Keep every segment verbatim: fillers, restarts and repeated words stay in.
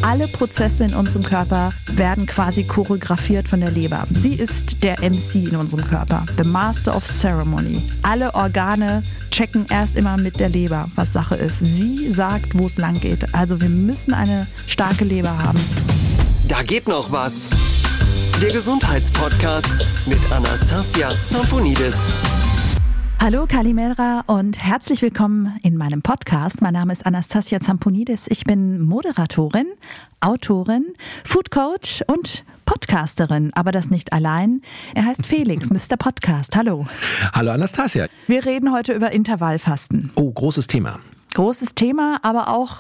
Alle Prozesse in unserem Körper werden quasi choreografiert von der Leber. Sie ist der M C in unserem Körper, the Master of Ceremony. Alle Organe checken erst immer mit der Leber, was Sache ist. Sie sagt, wo es lang geht. Also wir müssen eine starke Leber haben. Da geht noch was. Der Gesundheitspodcast mit Anastasia Zamponidis. Hallo Kalimera und herzlich willkommen in meinem Podcast. Mein Name ist Anastasia Zamponidis. Ich bin Moderatorin, Autorin, Foodcoach und Podcasterin, aber das nicht allein. Er heißt Felix, Mister Podcast. Hallo. Hallo Anastasia. Wir reden heute über Intervallfasten. Oh, großes Thema. Großes Thema, aber auch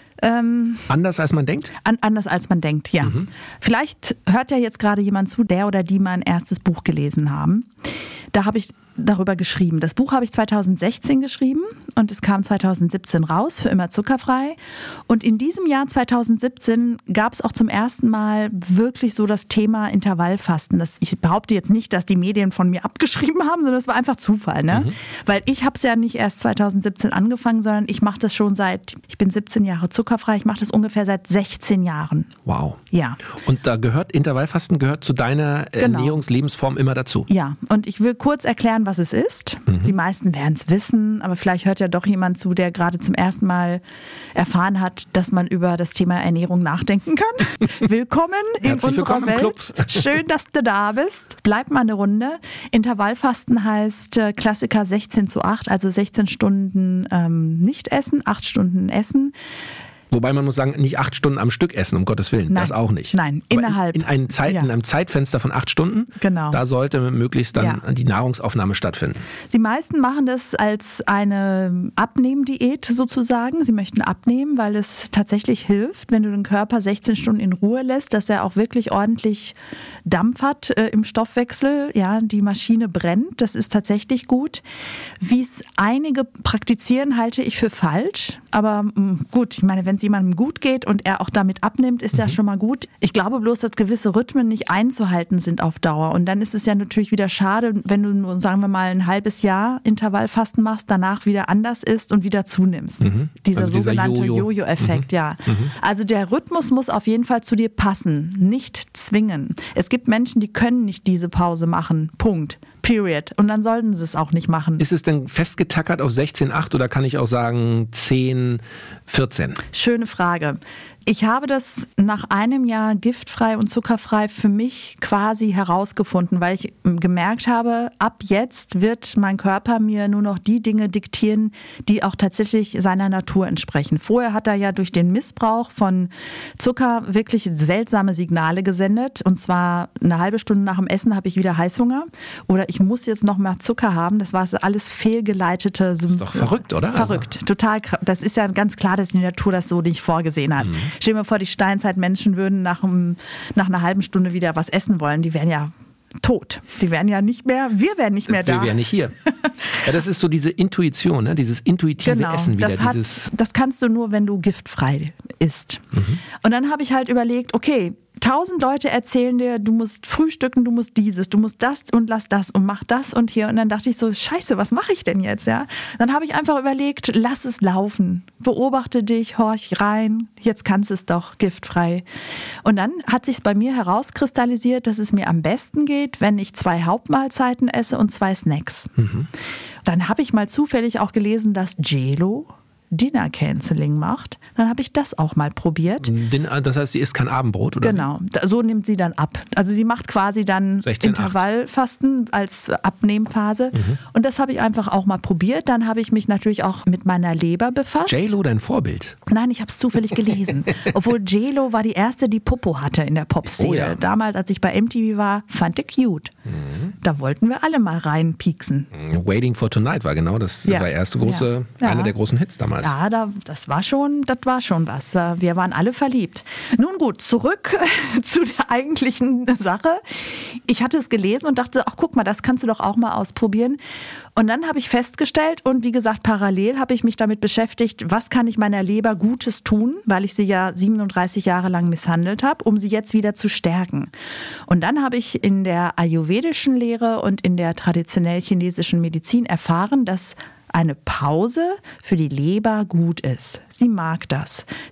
Ähm, anders als man denkt? An, anders als man denkt, ja. Mhm. Vielleicht hört ja jetzt gerade jemand zu, der oder die mein erstes Buch gelesen haben. Da habe ich darüber geschrieben. Das Buch habe ich zweitausendsechzehn geschrieben und es kam zweitausendsiebzehn raus, für immer zuckerfrei. Und in diesem Jahr zweitausendsiebzehn gab es auch zum ersten Mal wirklich so das Thema Intervallfasten. Das, ich behaupte jetzt nicht, dass die Medien von mir abgeschrieben haben, sondern es war einfach Zufall. Ne? Mhm. Weil ich habe es ja nicht erst zweitausendsiebzehn angefangen, sondern ich mache das schon seit, ich bin siebzehn Jahre zuckerfrei, ich mache das ungefähr seit sechzehn Jahren. Wow. Ja. Und da gehört Intervallfasten gehört zu deiner genau. Ernährungslebensform immer dazu? Ja, und ich will kurz erklären, was es ist. Mhm. Die meisten werden es wissen, aber vielleicht hört ja doch jemand zu, der gerade zum ersten Mal erfahren hat, dass man über das Thema Ernährung nachdenken kann. Willkommen in Herzlich unserer willkommen Welt. Im Club. Schön, dass du da bist. Bleib mal eine Runde. Intervallfasten heißt äh, Klassiker sechzehn zu acht, also sechzehn Stunden ähm, nicht essen, acht Stunden essen. Wobei man muss sagen, nicht acht Stunden am Stück essen, um Gottes Willen. Nein, das auch nicht. Nein, Aber innerhalb. In, in, einem Zeit, ja. in einem Zeitfenster von acht Stunden, genau. Da sollte möglichst dann ja. die Nahrungsaufnahme stattfinden. Die meisten machen das als eine Abnehmdiät sozusagen. Sie möchten abnehmen, weil es tatsächlich hilft, wenn du den Körper sechzehn Stunden in Ruhe lässt, dass er auch wirklich ordentlich Dampf hat äh, im Stoffwechsel. Ja, die Maschine brennt, das ist tatsächlich gut. Wie es einige praktizieren, halte ich für falsch. Aber mh, gut, ich meine, wenn es jemandem gut geht und er auch damit abnimmt, ist mhm. ja schon mal gut. Ich glaube bloß, dass gewisse Rhythmen nicht einzuhalten sind auf Dauer. Und dann ist es ja natürlich wieder schade, wenn du nur, sagen wir mal, ein halbes Jahr Intervallfasten machst, danach wieder anders isst und wieder zunimmst. Mhm. Dieser also sogenannte dieser Jojo. Jojo-Effekt, mhm. ja. Mhm. Also der Rhythmus muss auf jeden Fall zu dir passen, nicht zwingen. Es gibt Menschen, die können nicht diese Pause machen. Punkt. Period. Und dann sollten sie es auch nicht machen. Ist es denn festgetackert auf sechzehn acht oder kann ich auch sagen zehn vierzehn? Schöne Frage. Ich habe das nach einem Jahr giftfrei und zuckerfrei für mich quasi herausgefunden, weil ich gemerkt habe, ab jetzt wird mein Körper mir nur noch die Dinge diktieren, die auch tatsächlich seiner Natur entsprechen. Vorher hat er ja durch den Missbrauch von Zucker wirklich seltsame Signale gesendet. Und zwar eine halbe Stunde nach dem Essen habe ich wieder Heißhunger oder ich muss jetzt noch mehr Zucker haben. Das war alles fehlgeleitete Symptome. Das ist doch verrückt, oder? Verrückt, also. total. Das ist ja ganz klar, dass die Natur das so nicht vorgesehen hat. Mhm. Stell dir mal vor, die Steinzeitmenschen würden nach, einem, nach einer halben Stunde wieder was essen wollen. Die wären ja tot. Die wären ja nicht mehr, wir wären nicht mehr da. Wir wären nicht hier. Ja, das ist so diese Intuition, ne? Dieses intuitive genau, Essen wieder. Das, hat, dieses das kannst du nur, wenn du giftfrei isst. Mhm. Und dann habe ich halt überlegt, okay, tausend Leute erzählen dir, du musst frühstücken, du musst dieses, du musst das und lass das und mach das und hier. Und dann dachte ich so, scheiße, was mache ich denn jetzt? Ja? Dann habe ich einfach überlegt, lass es laufen. Beobachte dich, horch rein, jetzt kannst du es doch giftfrei. Und dann hat sich bei mir herauskristallisiert, dass es mir am besten geht, wenn ich zwei Hauptmahlzeiten esse und zwei Snacks. Mhm. Dann habe ich mal zufällig auch gelesen, dass J-Lo Dinner Canceling macht, dann habe ich das auch mal probiert. Das heißt, sie isst kein Abendbrot, oder? Genau, so nimmt sie dann ab. Also sie macht quasi dann Intervallfasten als Abnehmphase mhm. und das habe ich einfach auch mal probiert. Dann habe ich mich natürlich auch mit meiner Leber befasst. Ist J-Lo dein Vorbild? Nein, ich habe es zufällig gelesen. Obwohl J-Lo war die erste, die Popo hatte in der Popszene. Oh ja. Damals, als ich bei M T V war, fand ich cute. Mhm. Da wollten wir alle mal reinpieksen. Waiting for Tonight war genau das, ja. war der erste große, ja. einer ja. der großen Hits damals. Ja, da, das war schon, das war schon was. Wir waren alle verliebt. Nun gut, zurück zu der eigentlichen Sache. Ich hatte es gelesen und dachte, ach guck mal, das kannst du doch auch mal ausprobieren. Und dann habe ich festgestellt und wie gesagt, parallel habe ich mich damit beschäftigt, was kann ich meiner Leber Gutes tun, weil ich sie ja siebenunddreißig Jahre lang misshandelt habe, um sie jetzt wieder zu stärken. Und dann habe ich in der ayurvedischen Lehre und in der traditionell chinesischen Medizin erfahren, dass eine Pause für die Leber gut ist. Sie mag das. Sie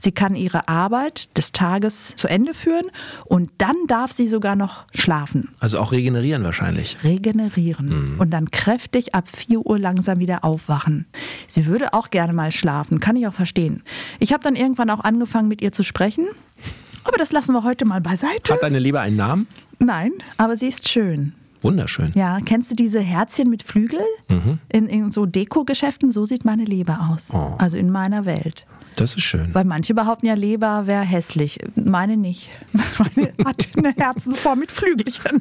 Sie kann ihre Arbeit des Tages zu Ende führen und dann darf sie sogar noch schlafen. Also auch regenerieren wahrscheinlich. Regenerieren. Mhm. Und dann kräftig ab vier Uhr langsam wieder aufwachen. Sie würde auch gerne mal schlafen, kann ich auch verstehen. Ich habe dann irgendwann auch angefangen, mit ihr zu sprechen. Aber das lassen wir heute mal beiseite. Hat deine Leber einen Namen? Nein, aber sie ist schön. Wunderschön. Ja, kennst du diese Herzchen mit Flügel? Mhm. In, in so Deko-Geschäften? So sieht meine Leber aus. Oh. Also in meiner Welt. Das ist schön. Weil manche behaupten ja, Leber wäre hässlich. Meine nicht. Meine hat eine Herzensform mit Flügelchen.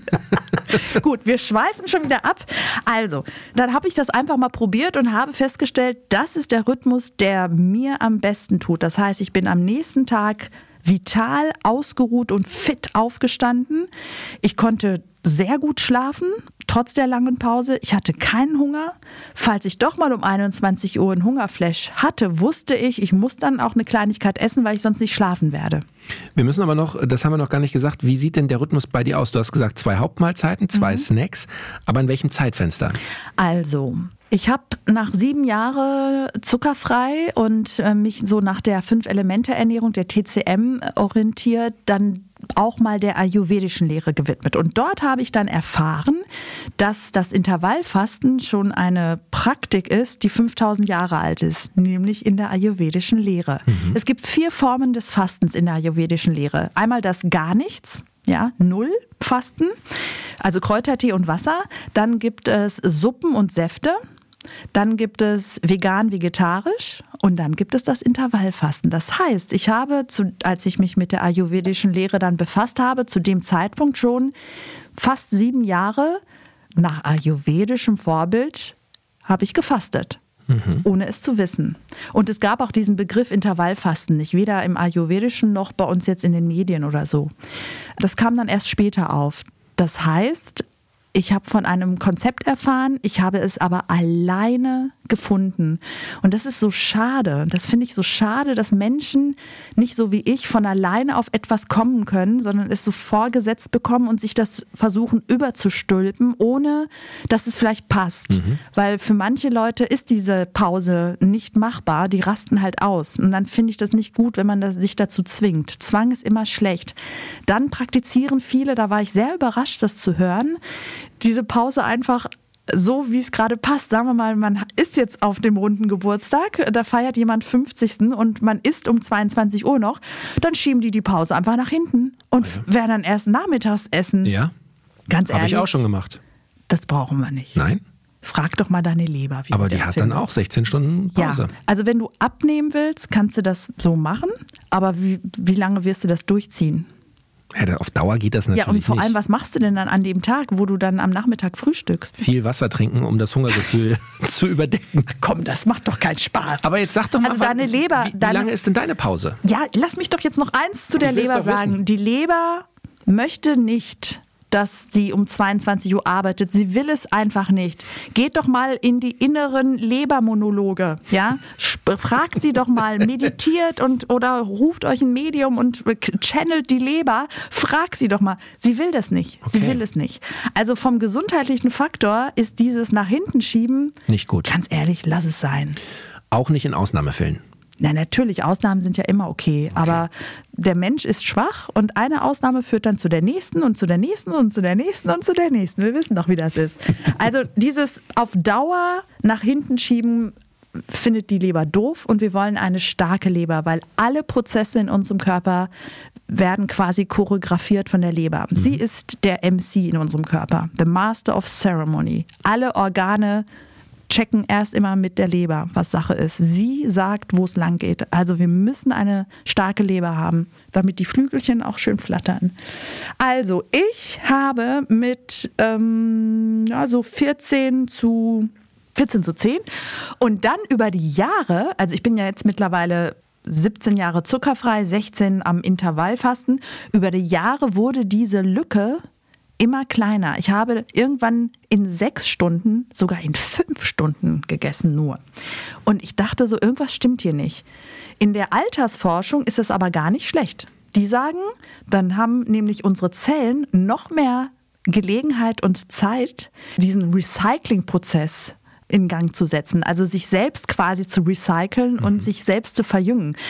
Gut, wir schweifen schon wieder ab. Also, dann habe ich das einfach mal probiert und habe festgestellt, das ist der Rhythmus, der mir am besten tut. Das heißt, ich bin am nächsten Tag vital, ausgeruht und fit aufgestanden. Ich konnte sehr gut schlafen, trotz der langen Pause. Ich hatte keinen Hunger. Falls ich doch mal um einundzwanzig Uhr einen Hungerflash hatte, wusste ich, ich muss dann auch eine Kleinigkeit essen, weil ich sonst nicht schlafen werde. Wir müssen aber noch, das haben wir noch gar nicht gesagt, wie sieht denn der Rhythmus bei dir aus? Du hast gesagt, zwei Hauptmahlzeiten, zwei mhm. Snacks, aber in welchem Zeitfenster? Also, ich habe nach sieben Jahren zuckerfrei und äh, mich so nach der Fünf-Elemente-Ernährung, der T C M, orientiert, dann auch mal der ayurvedischen Lehre gewidmet. Und dort habe ich dann erfahren, dass das Intervallfasten schon eine Praktik ist, die fünftausend Jahre alt ist, nämlich in der ayurvedischen Lehre. Mhm. Es gibt vier Formen des Fastens in der ayurvedischen Lehre. Einmal das gar nichts, ja, null Fasten, also Kräutertee und Wasser. Dann gibt es Suppen und Säfte. Dann gibt es vegan-vegetarisch und dann gibt es das Intervallfasten. Das heißt, ich habe, zu, als ich mich mit der ayurvedischen Lehre dann befasst habe, zu dem Zeitpunkt schon fast sieben Jahre nach ayurvedischem Vorbild habe ich gefastet. Mhm. Ohne es zu wissen. Und es gab auch diesen Begriff Intervallfasten nicht, weder im Ayurvedischen noch bei uns jetzt in den Medien oder so. Das kam dann erst später auf. Das heißt, ich habe von einem Konzept erfahren, ich habe es aber alleine gefunden. Und das ist so schade. Das finde ich so schade, dass Menschen nicht so wie ich von alleine auf etwas kommen können, sondern es so vorgesetzt bekommen und sich das versuchen überzustülpen, ohne dass es vielleicht passt. Mhm. Weil für manche Leute ist diese Pause nicht machbar, die rasten halt aus. Und dann finde ich das nicht gut, wenn man das, sich dazu zwingt. Zwang ist immer schlecht. Dann praktizieren viele, da war ich sehr überrascht, das zu hören, diese Pause einfach so, wie es gerade passt. Sagen wir mal, man ist jetzt auf dem runden Geburtstag, da feiert jemand fünfzigsten und man isst um zweiundzwanzig Uhr noch, dann schieben die die Pause einfach nach hinten und ja. werden dann erst nachmittags essen. Ja, ganz ehrlich. Habe ich auch schon gemacht. Das brauchen wir nicht. Nein? Frag doch mal deine Leber, wie aber die die das hat findet. Dann auch sechzehn Stunden Pause. Ja, also wenn du abnehmen willst, kannst du das so machen, aber wie, wie lange wirst du das durchziehen? Ja, auf Dauer geht das natürlich nicht. Ja, und vor allem, was machst du denn dann an dem Tag, wo du dann am Nachmittag frühstückst? Viel Wasser trinken, um das Hungergefühl zu überdecken. Komm, das macht doch keinen Spaß. Aber jetzt sag doch mal, also deine wann, Leber, wie, wie deine, lange ist denn deine Pause? Ja, lass mich doch jetzt noch eins zu der Leber sagen. Wissen. Die Leber möchte nicht, dass sie um zweiundzwanzig Uhr arbeitet. Sie will es einfach nicht. Geht doch mal in die inneren Lebermonologe, ja? Fragt sie doch mal, meditiert und oder ruft euch ein Medium und channelt die Leber. Frag sie doch mal. Sie will das nicht. Okay. Sie will es nicht. Also vom gesundheitlichen Faktor ist dieses nach hinten schieben nicht gut. Ganz ehrlich, lass es sein. Auch nicht in Ausnahmefällen. Na, natürlich, Ausnahmen sind ja immer okay, okay, aber der Mensch ist schwach und eine Ausnahme führt dann zu der nächsten und zu der nächsten und zu der nächsten und zu der nächsten. Wir wissen doch, wie das ist. Also dieses auf Dauer nach hinten schieben findet die Leber doof und wir wollen eine starke Leber, weil alle Prozesse in unserem Körper werden quasi choreografiert von der Leber. Mhm. Sie ist der M C in unserem Körper, the Master of Ceremony. Alle Organe checken erst immer mit der Leber, was Sache ist. Sie sagt, wo es lang geht. Also wir müssen eine starke Leber haben, damit die Flügelchen auch schön flattern. Also ich habe mit ähm, ja, so vierzehn zu zehn und dann über die Jahre, also ich bin ja jetzt mittlerweile siebzehn Jahre zuckerfrei, sechzehn am Intervallfasten, über die Jahre wurde diese Lücke immer kleiner. Ich habe irgendwann in sechs Stunden, sogar in fünf Stunden gegessen nur. Und ich dachte so, irgendwas stimmt hier nicht. In der Altersforschung ist es aber gar nicht schlecht. Die sagen, dann haben nämlich unsere Zellen noch mehr Gelegenheit und Zeit, diesen Recycling-Prozess in Gang zu setzen. Also sich selbst quasi zu recyceln mhm. und sich selbst zu verjüngen.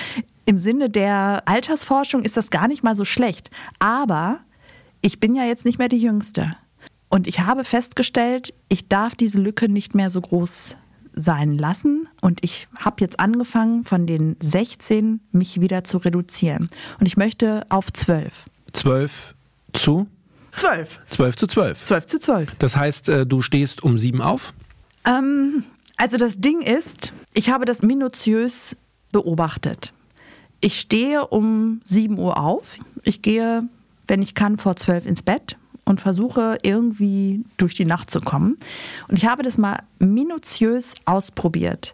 im Sinne der Altersforschung ist das gar nicht mal so schlecht. Aber ich bin ja jetzt nicht mehr die Jüngste. Und ich habe festgestellt, ich darf diese Lücke nicht mehr so groß sein lassen. Und ich habe jetzt angefangen, von den sechzehn mich wieder zu reduzieren. Und ich möchte auf zwölf. zwölf zu? zwölf. zwölf zu zwölf. zwölf zu zwölf. Das heißt, du stehst um sieben auf? Ähm, also das Ding ist, ich habe das minutiös beobachtet. Ich stehe um sieben Uhr auf. Ich gehe, wenn ich kann, vor zwölf ins Bett und versuche irgendwie durch die Nacht zu kommen. Und ich habe das mal minutiös ausprobiert.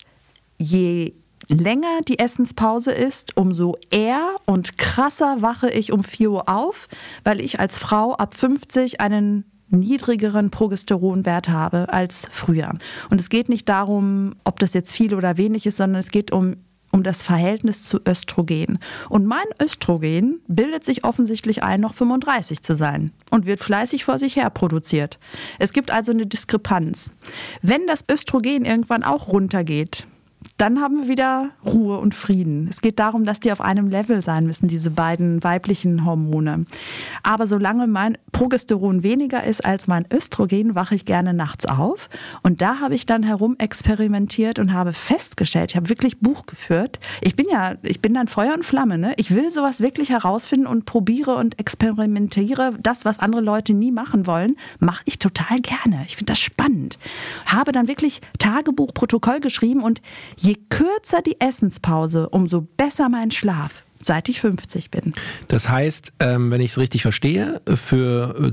Je länger die Essenspause ist, umso eher und krasser wache ich um vier Uhr auf, weil ich als Frau ab fünfzig einen niedrigeren Progesteronwert habe als früher. Und es geht nicht darum, ob das jetzt viel oder wenig ist, sondern es geht um um das Verhältnis zu Östrogen. Und mein Östrogen bildet sich offensichtlich ein, noch fünfunddreißig zu sein und wird fleißig vor sich her produziert. Es gibt also eine Diskrepanz. Wenn das Östrogen irgendwann auch runtergeht, dann haben wir wieder Ruhe und Frieden. Es geht darum, dass die auf einem Level sein müssen, diese beiden weiblichen Hormone. Aber solange mein Progesteron weniger ist als mein Östrogen, wache ich gerne nachts auf. Und da habe ich dann herum experimentiert und habe festgestellt, ich habe wirklich Buch geführt. Ich bin ja, ich bin dann Feuer und Flamme, ne? Ich will sowas wirklich herausfinden und probiere und experimentiere. Das, was andere Leute nie machen wollen, mache ich total gerne. Ich finde das spannend. Habe dann wirklich Tagebuch, Protokoll geschrieben und je kürzer die Essenspause, umso besser mein Schlaf, seit ich fünfzig bin. Das heißt, wenn ich es richtig verstehe, für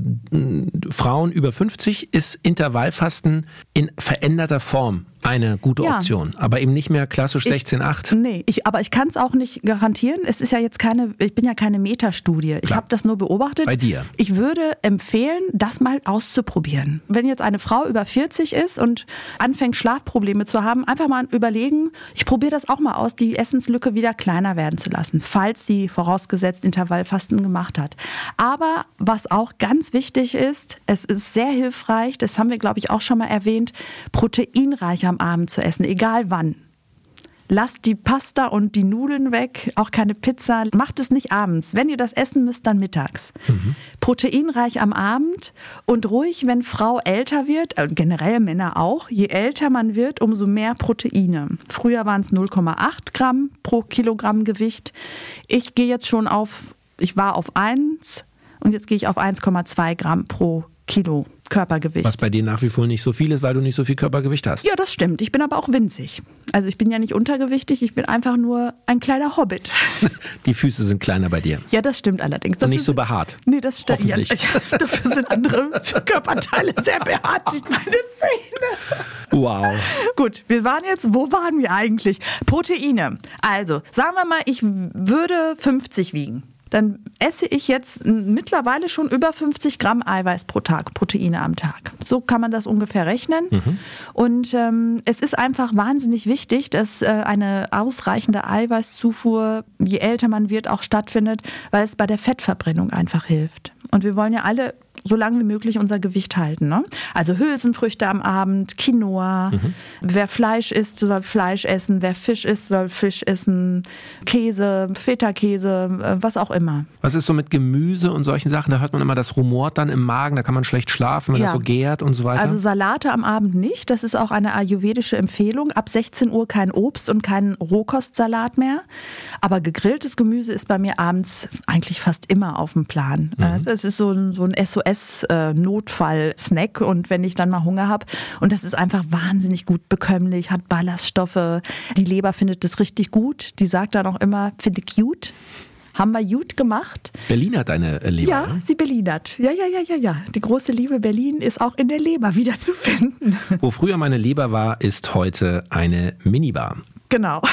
Frauen über fünfzig ist Intervallfasten in veränderter Form eine gute ja. Option, aber eben nicht mehr klassisch sechzehn acht. Nee, ich, aber ich kann es auch nicht garantieren. Es ist ja jetzt keine, ich bin ja keine Metastudie. Ich habe das nur beobachtet. Bei dir. Ich würde empfehlen, das mal auszuprobieren. Wenn jetzt eine Frau über vierzig ist und anfängt Schlafprobleme zu haben, einfach mal überlegen, ich probiere das auch mal aus, die Essenslücke wieder kleiner werden zu lassen, falls sie vorausgesetzt Intervallfasten gemacht hat. Aber was auch ganz wichtig ist, es ist sehr hilfreich, das haben wir glaube ich auch schon mal erwähnt, proteinreicher am Abend zu essen, egal wann. Lasst die Pasta und die Nudeln weg, auch keine Pizza. Macht es nicht abends. Wenn ihr das essen müsst, dann mittags. Mhm. Proteinreich am Abend und ruhig, wenn Frau älter wird, äh, generell Männer auch, je älter man wird, umso mehr Proteine. Früher waren es null Komma acht Gramm pro Kilogramm Gewicht. Ich gehe jetzt schon auf, ich war auf eins und jetzt gehe ich auf eins Komma zwei Gramm pro Kilo Körpergewicht. Was bei dir nach wie vor nicht so viel ist, weil du nicht so viel Körpergewicht hast. Ja, das stimmt. Ich bin aber auch winzig. Also ich bin ja nicht untergewichtig, ich bin einfach nur ein kleiner Hobbit. Die Füße sind kleiner bei dir. Ja, das stimmt allerdings. Und nicht so behaart. Nee, das stimmt. Ja, Hoffentlich. ja, dafür sind andere Körperteile sehr behaart, nicht meine Zähne. Wow. Gut, wir waren jetzt, wo waren wir eigentlich? Proteine. Also, sagen wir mal, ich würde fünfzig wiegen. Dann esse ich jetzt mittlerweile schon über fünfzig Gramm Eiweiß pro Tag, Proteine am Tag. So kann man das ungefähr rechnen. Mhm. Und ähm, es ist einfach wahnsinnig wichtig, dass äh, eine ausreichende Eiweißzufuhr, je älter man wird, auch stattfindet, weil es bei der Fettverbrennung einfach hilft. Und wir wollen ja alle so lange wie möglich unser Gewicht halten. Ne? Also Hülsenfrüchte am Abend, Quinoa. Mhm. Wer Fleisch isst, soll Fleisch essen. Wer Fisch isst, soll Fisch essen. Käse, Feta-Käse, was auch immer. Was ist so mit Gemüse und solchen Sachen? Da hört man immer, das rumort dann im Magen, da kann man schlecht schlafen, wenn ja. das so gärt und so weiter. Also Salate am Abend nicht. Das ist auch eine ayurvedische Empfehlung. Ab sechzehn Uhr kein Obst und kein Rohkostsalat mehr. Aber gegrilltes Gemüse ist bei mir abends eigentlich fast immer auf dem Plan. Mhm. Das ist so ein, so ein S O S-Notfall-Snack und wenn ich dann mal Hunger habe. Und das ist einfach wahnsinnig gut bekömmlich, hat Ballaststoffe. Die Leber findet das richtig gut. Die sagt dann auch immer, finde cute. Haben wir gut gemacht. Berlin hat eine Leber. Ja, ne? sie berlinert. Ja, ja, ja, ja, ja. Die große Liebe Berlin ist auch in der Leber wieder zu finden. Wo früher meine Leber war, ist heute eine Minibar. Genau.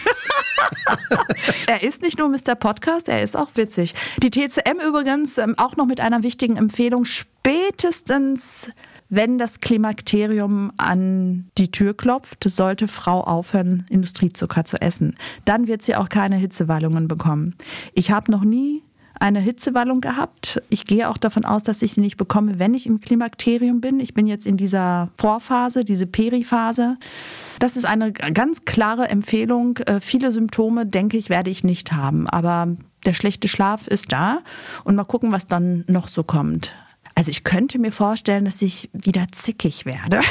Er ist nicht nur Mister Podcast, er ist auch witzig. Die T C M übrigens auch noch mit einer wichtigen Empfehlung, spätestens wenn das Klimakterium an die Tür klopft, sollte Frau aufhören, Industriezucker zu essen. Dann wird sie auch keine Hitzewallungen bekommen. Ich habe noch nie eine Hitzewallung gehabt. Ich gehe auch davon aus, dass ich sie nicht bekomme, wenn ich im Klimakterium bin. Ich bin jetzt in dieser Vorphase, diese Periphase. Das ist eine ganz klare Empfehlung. Viele Symptome, denke ich, werde ich nicht haben. Aber der schlechte Schlaf ist da. Und mal gucken, was dann noch so kommt. Also ich könnte mir vorstellen, dass ich wieder zickig werde.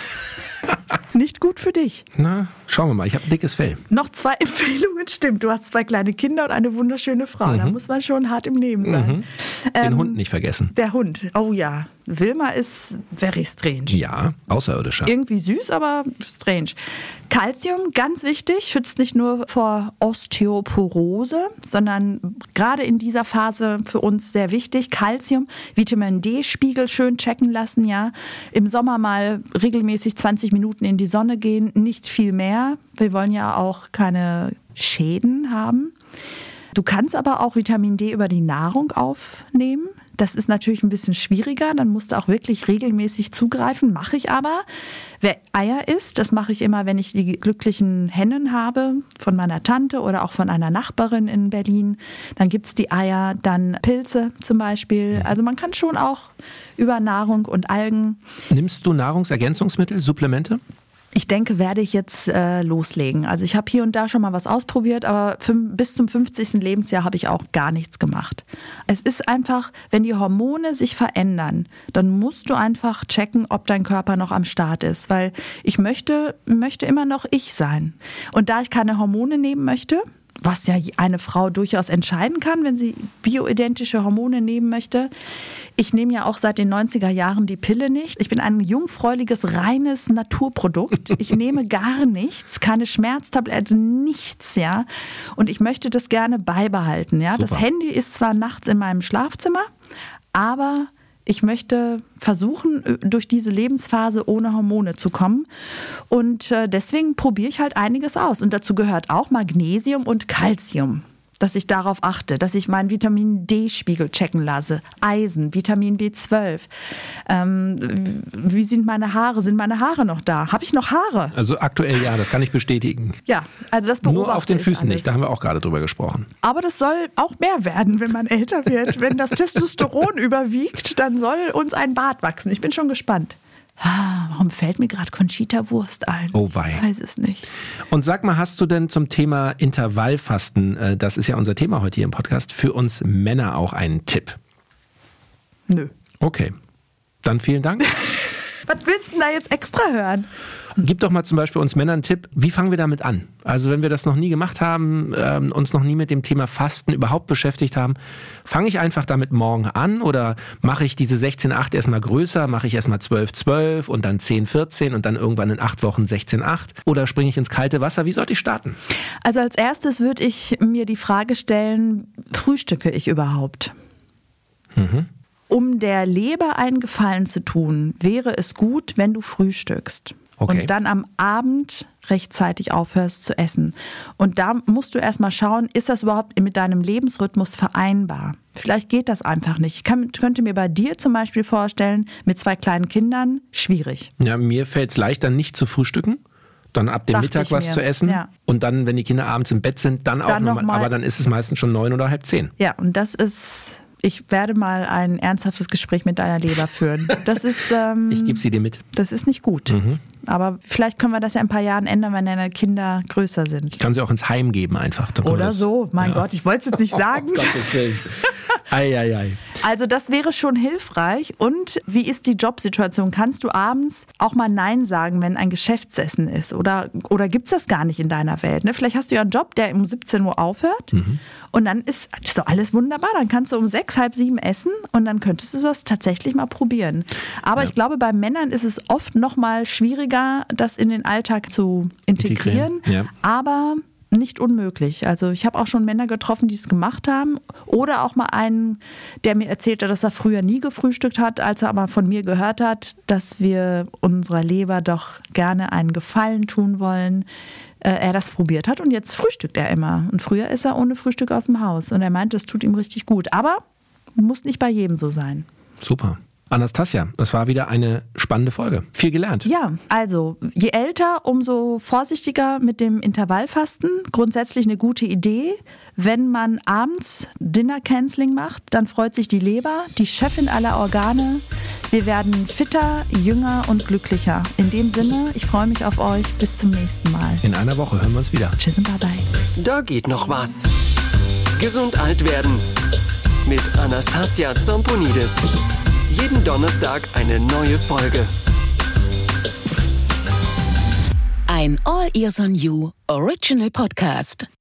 Nicht gut für dich. Na, schauen wir mal. Ich habe ein dickes Fell. Noch zwei Empfehlungen, stimmt. Du hast zwei kleine Kinder und eine wunderschöne Frau. Mhm. Da muss man schon hart im Leben sein. Mhm. Den ähm, Hund nicht vergessen. Der Hund, oh ja. Wilma ist very strange. Ja, außerirdischer. Irgendwie süß, aber strange. Calcium, ganz wichtig, schützt nicht nur vor Osteoporose, sondern gerade in dieser Phase für uns sehr wichtig. Calcium, Vitamin D-Spiegel schön checken lassen, ja. Im Sommer mal regelmäßig zwanzig Minuten in die Sonne gehen, nicht viel mehr. Wir wollen ja auch keine Schäden haben. Du kannst aber auch Vitamin D über die Nahrung aufnehmen. Das ist natürlich ein bisschen schwieriger, dann musst du auch wirklich regelmäßig zugreifen, mache ich aber. Wer Eier isst, das mache ich immer, wenn ich die glücklichen Hennen habe, von meiner Tante oder auch von einer Nachbarin in Berlin. Dann gibt es die Eier, dann Pilze zum Beispiel. Also man kann schon auch über Nahrung und Algen. Nimmst du Nahrungsergänzungsmittel, Supplemente? Ich denke, werde ich jetzt äh, loslegen. Also ich habe hier und da schon mal was ausprobiert, aber fünf, bis zum fünfzigsten Lebensjahr habe ich auch gar nichts gemacht. Es ist einfach, wenn die Hormone sich verändern, dann musst du einfach checken, ob dein Körper noch am Start ist. Weil ich möchte, möchte immer noch ich sein. Und da ich keine Hormone nehmen möchte, was ja eine Frau durchaus entscheiden kann, wenn sie bioidentische Hormone nehmen möchte. Ich nehme ja auch seit den neunziger Jahren die Pille nicht. Ich bin ein jungfräuliches, reines Naturprodukt. Ich nehme gar nichts, keine Schmerztabletten, nichts, ja. Und ich möchte das gerne beibehalten, ja. Das Handy ist zwar nachts in meinem Schlafzimmer, aber ich möchte versuchen, durch diese Lebensphase ohne Hormone zu kommen. Und deswegen probiere ich halt einiges aus. Und dazu gehört auch Magnesium und Calcium, dass ich darauf achte, dass ich meinen Vitamin D-Spiegel checken lasse, Eisen, Vitamin B zwölf. Ähm, wie sind meine Haare? Sind meine Haare noch da? Habe ich noch Haare? Also aktuell ja, das kann ich bestätigen. Ja, also das beobachte ich. Nur auf den Füßen alles. nicht, da haben wir auch gerade drüber gesprochen. Aber das soll auch mehr werden, wenn man älter wird. Wenn das Testosteron überwiegt, dann soll uns ein Bart wachsen. Ich bin schon gespannt. Ah, warum fällt mir gerade Conchita Wurst ein? Oh wei. Ich weiß es nicht. Und sag mal, hast du denn zum Thema Intervallfasten, das ist ja unser Thema heute hier im Podcast, für uns Männer auch einen Tipp? Nö. Okay, dann vielen Dank. Was willst du denn da jetzt extra hören? Gib doch mal zum Beispiel uns Männern einen Tipp, wie fangen wir damit an? Also wenn wir das noch nie gemacht haben, ähm, uns noch nie mit dem Thema Fasten überhaupt beschäftigt haben, fange ich einfach damit morgen an oder mache ich diese sechzehn acht erstmal größer, mache ich erstmal zwölf zwölf und dann zehn vierzehn und dann irgendwann in acht Wochen sechzehn acht oder springe ich ins kalte Wasser? Wie sollte ich starten? Also als erstes würde ich mir die Frage stellen, frühstücke ich überhaupt? Mhm. Um der Leber einen Gefallen zu tun, wäre es gut, wenn du frühstückst. Okay. Und dann am Abend rechtzeitig aufhörst zu essen. Und da musst du erstmal schauen, ist das überhaupt mit deinem Lebensrhythmus vereinbar? Vielleicht geht das einfach nicht. Ich kann, könnte mir bei dir zum Beispiel vorstellen, mit zwei kleinen Kindern, schwierig. Ja, mir fällt es leichter, nicht zu frühstücken. Dann ab dem Dachte Mittag was mir. zu essen. Ja. Und dann, wenn die Kinder abends im Bett sind, dann, dann auch nochmal. Noch aber dann ist es meistens schon neun oder halb zehn. Ja, und das ist... Ich werde mal ein ernsthaftes Gespräch mit deiner Leber führen. Das ist, ähm, ich gebe sie dir mit. Das ist nicht gut. Mhm. Aber vielleicht können wir das ja in ein paar Jahren ändern, wenn deine Kinder größer sind. Ich kann sie auch ins Heim geben einfach. Oder so. Mein ja. Gott, ich wollte es jetzt nicht sagen. Oh, Gottes Willen. Ei, ei, ei. Also das wäre schon hilfreich. Und wie ist die Jobsituation? Kannst du abends auch mal Nein sagen, wenn ein Geschäftsessen ist? Oder, oder gibt es das gar nicht in deiner Welt? Ne? Vielleicht hast du ja einen Job, der um siebzehn Uhr aufhört. Mhm. Und dann ist, ist doch alles wunderbar. Dann kannst du um sechs, halb sieben essen und dann könntest du das tatsächlich mal probieren. Aber ja. ich glaube, bei Männern ist es oft noch mal schwieriger, das in den Alltag zu integrieren. integrieren. Ja. Aber nicht unmöglich. Also ich habe auch schon Männer getroffen, die es gemacht haben. Oder auch mal einen, der mir erzählt hat, dass er früher nie gefrühstückt hat, als er aber von mir gehört hat, dass wir unserer Leber doch gerne einen Gefallen tun wollen. Äh, er das probiert hat und jetzt frühstückt er immer. Und früher ist er ohne Frühstück aus dem Haus. Und er meint, das tut ihm richtig gut. Aber muss nicht bei jedem so sein. Super. Anastasia, das war wieder eine spannende Folge. Viel gelernt. Ja, also je älter, umso vorsichtiger mit dem Intervallfasten. Grundsätzlich eine gute Idee. Wenn man abends Dinner-Canceling macht, dann freut sich die Leber, die Chefin aller Organe. Wir werden fitter, jünger und glücklicher. In dem Sinne, ich freue mich auf euch. Bis zum nächsten Mal. In einer Woche hören wir uns wieder. Tschüss und bye bye. Da geht noch was. Gesund alt werden. Mit Anastasia Zamponidis. Jeden Donnerstag eine neue Folge. Ein All Ears on You Original Podcast.